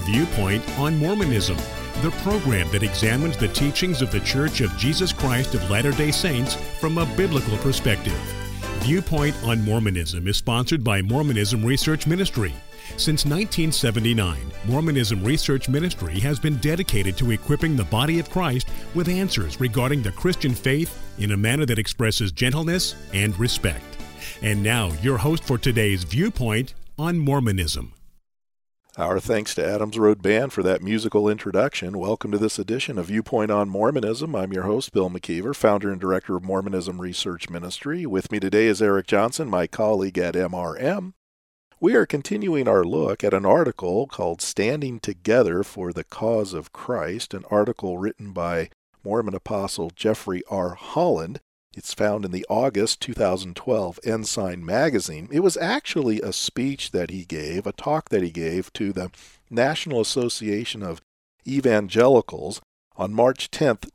Viewpoint on Mormonism, the program that examines the teachings of the Church of Jesus Christ of Latter-day Saints from a biblical perspective. Viewpoint on Mormonism is sponsored by Mormonism Research Ministry. Since 1979, Mormonism Research Ministry has been dedicated to equipping the body of Christ with answers regarding the Christian faith in a manner that expresses gentleness and respect. And now, your host for today's Viewpoint on Mormonism. Our thanks to Adams Road Band for that musical introduction. Welcome to this edition of Viewpoint on Mormonism. I'm your host, Bill McKeever, founder and director of Mormonism Research Ministry. With me today is Eric Johnson, my colleague at MRM. We are continuing our look at an article called Standing Together for the Cause of Christ, an article written by Mormon apostle Jeffrey R. Holland. It's found in the August 2012 Ensign magazine. It was actually a speech that he gave, a talk that he gave to the National Association of Evangelicals on March 10th,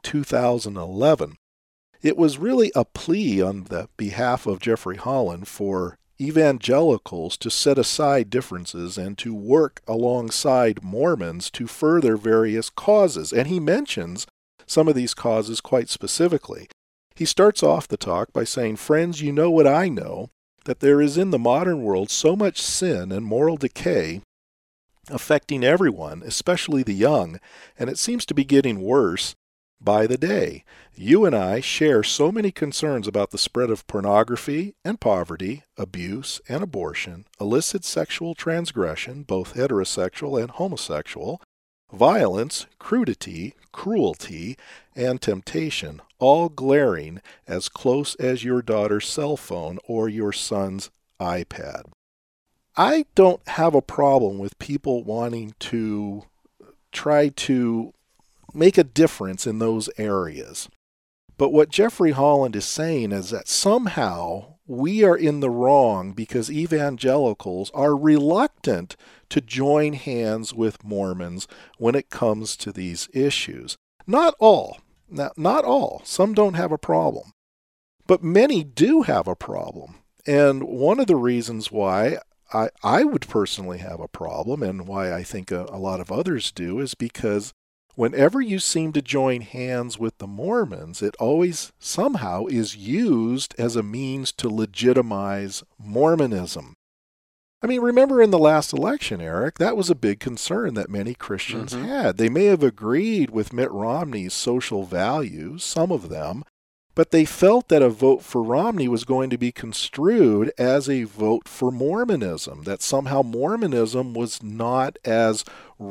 2011. It was really a plea on the behalf of Jeffrey Holland for evangelicals to set aside differences and to work alongside Mormons to further various causes. And he mentions some of these causes quite specifically. He starts off the talk by saying, "Friends, you know what I know, that there is in the modern world so much sin and moral decay affecting everyone, especially the young, and it seems to be getting worse by the day. You and I share so many concerns about the spread of pornography and poverty, abuse and abortion, illicit sexual transgression, both heterosexual and homosexual, violence, crudity, cruelty, and temptation, all glaring as close as your daughter's cell phone or your son's iPad." I don't have a problem with people wanting to try to make a difference in those areas. But what Jeffrey Holland is saying is that somehow we are in the wrong because evangelicals are reluctant to join hands with Mormons when it comes to these issues. Not all. Now, not all. Some don't have a problem. But many do have a problem. And one of the reasons why I would personally have a problem, and why I think a lot of others do, is because whenever you seem to join hands with the Mormons, it always somehow is used as a means to legitimize Mormonism. I mean, remember in the last election, Eric, that was a big concern that many Christians had. They may have agreed with Mitt Romney's social values, some of them, but they felt that a vote for Romney was going to be construed as a vote for Mormonism, that somehow Mormonism was not as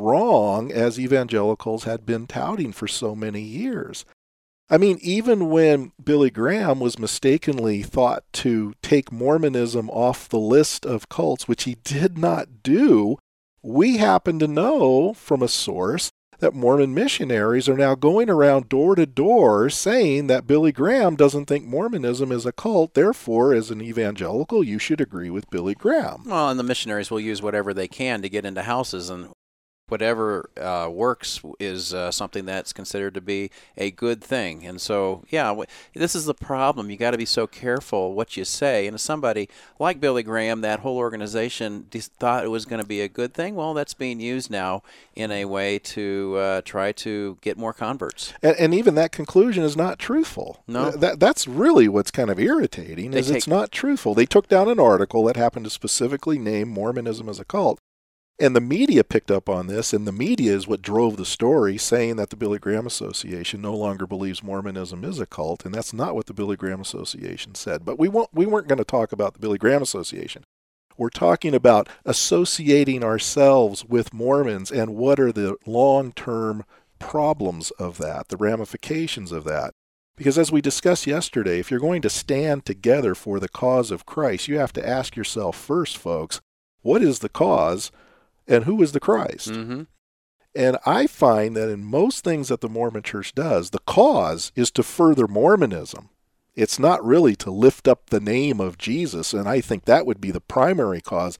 wrong as evangelicals had been touting for so many years. I mean, even when Billy Graham was mistakenly thought to take Mormonism off the list of cults, which he did not do, we happen to know from a source that Mormon missionaries are now going around door to door saying that Billy Graham doesn't think Mormonism is a cult, therefore, as an evangelical, you should agree with Billy Graham. Well, and the missionaries will use whatever they can to get into houses, and whatever works is something that's considered to be a good thing. And so, yeah, this is the problem. You got to be so careful what you say. And if somebody like Billy Graham, that whole organization thought it was going to be a good thing, well, that's being used now in a way to try to get more converts. And even that conclusion is not truthful. No. That's really what's kind of irritating, it's not truthful. They took down an article that happened to specifically name Mormonism as a cult. And the media picked up on this, and the media is what drove the story, saying that the Billy Graham Association no longer believes Mormonism is a cult, and that's not what the Billy Graham Association said. But we weren't going to talk about the Billy Graham Association. We're talking about associating ourselves with Mormons and what are the long-term problems of that, the ramifications of that. Because as we discussed yesterday, if you're going to stand together for the cause of Christ, you have to ask yourself first, folks, what is the cause? And who is the Christ? Mm-hmm. And I find that in most things that the Mormon Church does, the cause is to further Mormonism. It's not really to lift up the name of Jesus, and I think that would be the primary cause.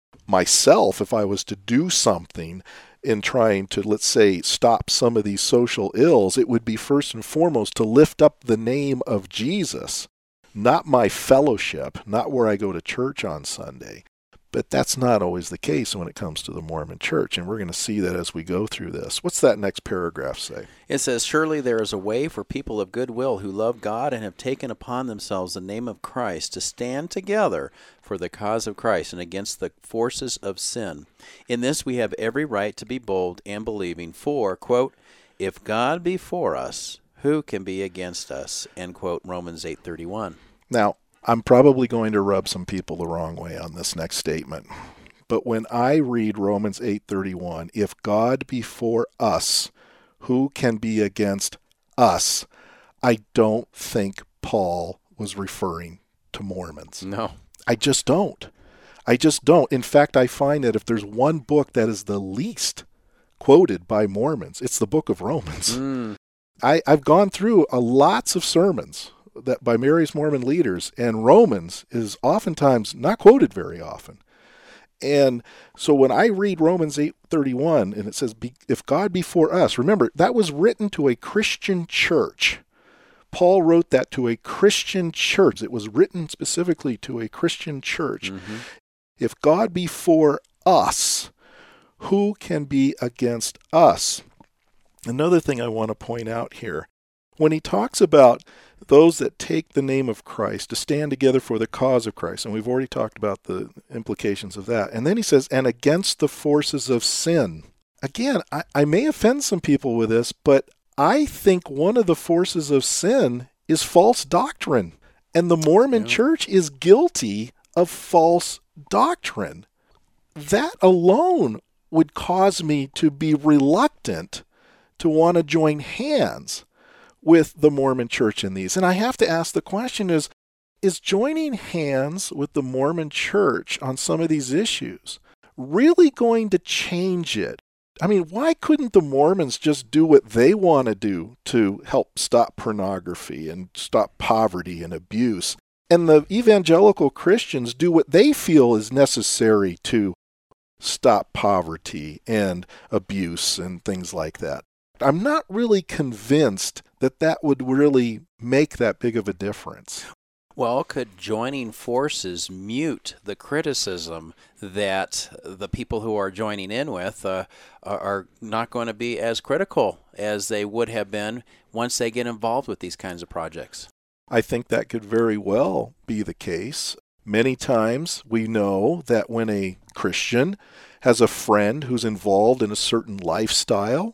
Myself, if I was to do something in trying to, let's say, stop some of these social ills, it would be first and foremost to lift up the name of Jesus, not my fellowship, not where I go to church on Sunday. But that's not always the case when it comes to the Mormon Church, and we're going to see that as we go through this. What's that next paragraph say? It says, "Surely there is a way for people of good will who love God and have taken upon themselves the name of Christ to stand together for the cause of Christ and against the forces of sin. In this we have every right to be bold and believing, for, quote, if God be for us, who can be against us?" End quote, Romans 8:31. Now, I'm probably going to rub some people the wrong way on this next statement. But when I read Romans 8:31, if God be for us, who can be against us? I don't think Paul was referring to Mormons. No. I just don't. In fact, I find that if there's one book that is the least quoted by Mormons, it's the book of Romans. I've gone through lots of sermons that by Mary's Mormon leaders, and Romans is oftentimes not quoted very often. And so when I read Romans 8:31 and it says, if God be for us, remember, that was written to a Christian church. Paul wrote that to a Christian church. It was written specifically to a Christian church. If God be for us, who can be against us? Another thing I want to point out here, when he talks about those that take the name of Christ to stand together for the cause of Christ, and we've already talked about the implications of that, and then he says, and against the forces of sin. Again, I may offend some people with this, but I think one of the forces of sin is false doctrine, and the Mormon Church is guilty of false doctrine. That alone would cause me to be reluctant to want to join hands with the Mormon Church in these. And I have to ask the question is joining hands with the Mormon Church on some of these issues really going to change it? I mean, why couldn't the Mormons just do what they want to do to help stop pornography and stop poverty and abuse? And the evangelical Christians do what they feel is necessary to stop poverty and abuse and things like that. I'm not really convinced that that would really make that big of a difference. Well, could joining forces mute the criticism that the people who are joining in with are not going to be as critical as they would have been once they get involved with these kinds of projects? I think that could very well be the case. Many times we know that when a Christian has a friend who's involved in a certain lifestyle,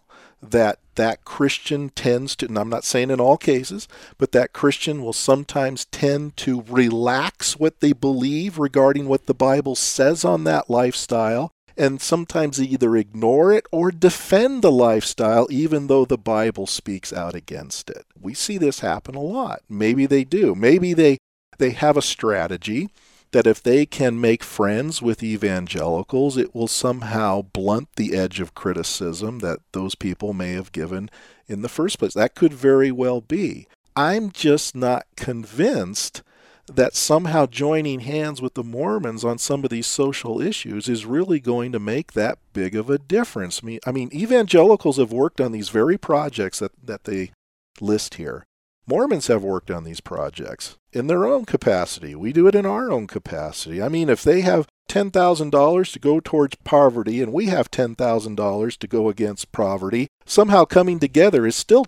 that Christian tends to, and I'm not saying in all cases, but that Christian will sometimes tend to relax what they believe regarding what the Bible says on that lifestyle, and sometimes they either ignore it or defend the lifestyle even though the Bible speaks out against it. We see this happen a lot. Maybe they do. Maybe they have a strategy that if they can make friends with evangelicals, it will somehow blunt the edge of criticism that those people may have given in the first place. That could very well be. I'm just not convinced that somehow joining hands with the Mormons on some of these social issues is really going to make that big of a difference. I mean, evangelicals have worked on these very projects that they list here. Mormons have worked on these projects in their own capacity. We do it in our own capacity. I mean, if they have $10,000 to go towards poverty and we have $10,000 to go against poverty, somehow coming together is still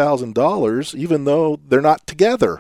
$20,000 even though they're not together.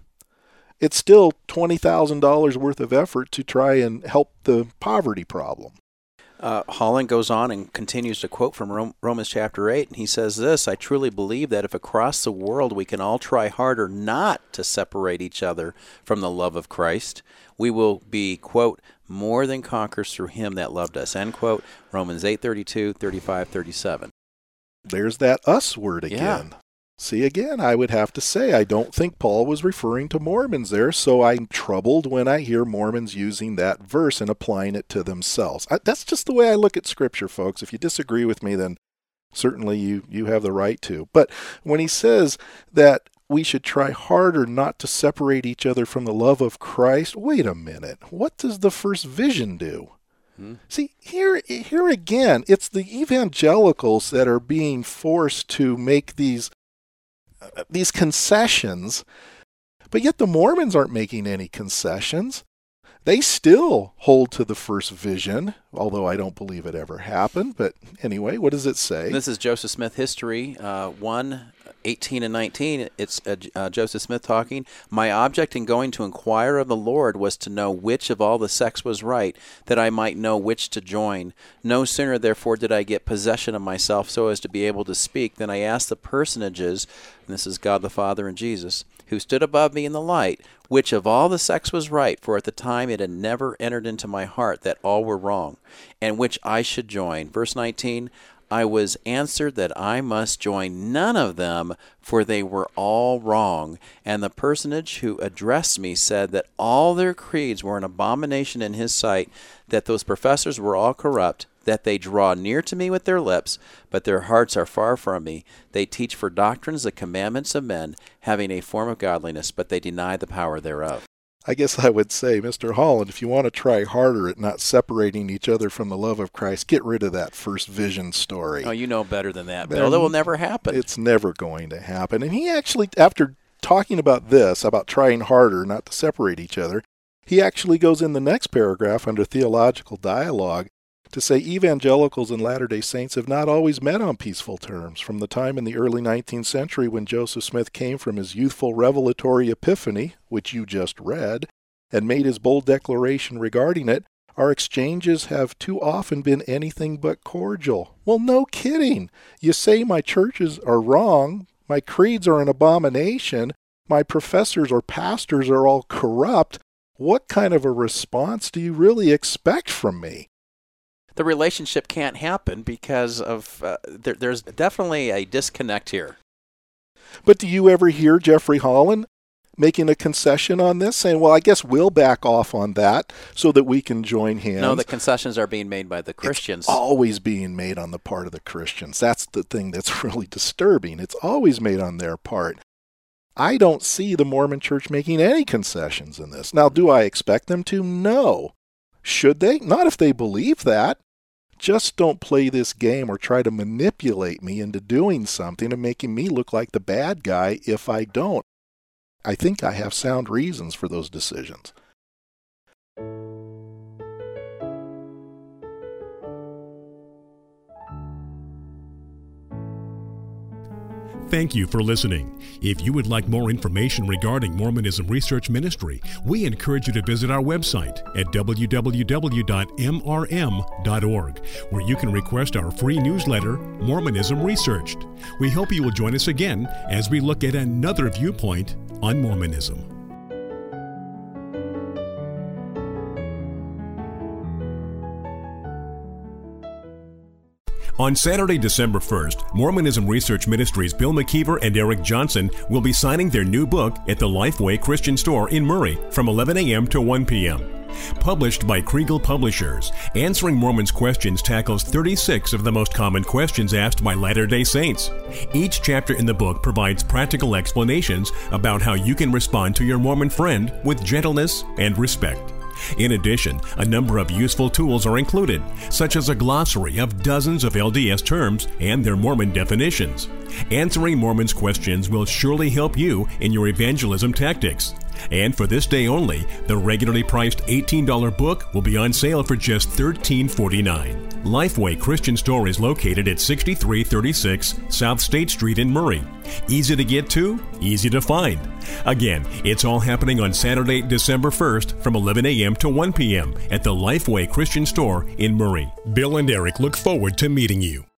It's still $20,000 worth of effort to try and help the poverty problem. Holland goes on and continues to quote from Romans chapter 8, and he says this, "I truly believe that if across the world we can all try harder not to separate each other from the love of Christ, we will be, quote, more than conquerors through him that loved us," end quote, Romans 8:32, 35, 37. There's that us word again. Yeah. See, again, I would have to say I don't think Paul was referring to Mormons there, so I'm troubled when I hear Mormons using that verse and applying it to themselves. That's just the way I look at Scripture, folks. If you disagree with me, then certainly you have the right to. But when he says that we should try harder not to separate each other from the love of Christ, wait a minute. What does the first vision do? See, here again, it's the evangelicals that are being forced to make these concessions, but yet the Mormons aren't making any concessions. they still hold to the first vision, although I don't believe it ever happened. But anyway, what does it say? This is Joseph Smith History 1:18 and 19. It's Joseph Smith talking. My object in going to inquire of the Lord was to know which of all the sects was right, that I might know which to join. No sooner, therefore, did I get possession of myself so as to be able to speak, than I asked the personages, and this is God the Father and Jesus, who stood above me in the light, which of all the sects was right, for at the time it had never entered into my heart that all were wrong, and which I should join. Verse 19, I was answered that I must join none of them, for they were all wrong. And the personage who addressed me said that all their creeds were an abomination in his sight, that those professors were all corrupt, that they draw near to me with their lips, but their hearts are far from me. They teach for doctrines the commandments of men, having a form of godliness, but they deny the power thereof. I guess I would say, Mr. Holland, if you want to try harder at not separating each other from the love of Christ, get rid of that first vision story. Oh, you know better than that, Bill. That will never happen. It's never going to happen. And he actually, after talking about this, about trying harder not to separate each other, he actually goes in the next paragraph under theological dialogue to say evangelicals and Latter-day Saints have not always met on peaceful terms. From the time in the early 19th century when Joseph Smith came from his youthful revelatory epiphany, which you just read, and made his bold declaration regarding it, our exchanges have too often been anything but cordial. Well, no kidding. You say my churches are wrong, my creeds are an abomination, my professors or pastors are all corrupt. What kind of a response do you really expect from me? The relationship can't happen because of there's definitely a disconnect here. But do you ever hear Jeffrey Holland making a concession on this, saying, well, I guess we'll back off on that so that we can join hands? No, the concessions are being made by the Christians. It's always being made on the part of the Christians. That's the thing that's really disturbing. It's always made on their part. I don't see the Mormon Church making any concessions in this. Now, do I expect them to? No. Should they? Not if they believe that. Just don't play this game or try to manipulate me into doing something and making me look like the bad guy if I don't. I think I have sound reasons for those decisions. Thank you for listening. If you would like more information regarding Mormonism Research Ministry, we encourage you to visit our website at www.mrm.org, where you can request our free newsletter, Mormonism Researched. We hope you will join us again as we look at another viewpoint on Mormonism. On Saturday, December 1st, Mormonism Research Ministries' Bill McKeever and Eric Johnson will be signing their new book at the Lifeway Christian Store in Murray from 11 a.m. to 1 p.m. Published by Kriegel Publishers, Answering Mormons Questions tackles 36 of the most common questions asked by Latter-day Saints. Each chapter in the book provides practical explanations about how you can respond to your Mormon friend with gentleness and respect. In addition, a number of useful tools are included, such as a glossary of dozens of LDS terms and their Mormon definitions. Answering Mormons Questions will surely help you in your evangelism tactics. And for this day only, the regularly priced $18 book will be on sale for just $13.49. Lifeway Christian Store is located at 6336 South State Street in Murray. Easy to get to, easy to find. Again, it's all happening on Saturday, December 1st from 11 a.m. to 1 p.m. at the Lifeway Christian Store in Murray. Bill and Eric look forward to meeting you.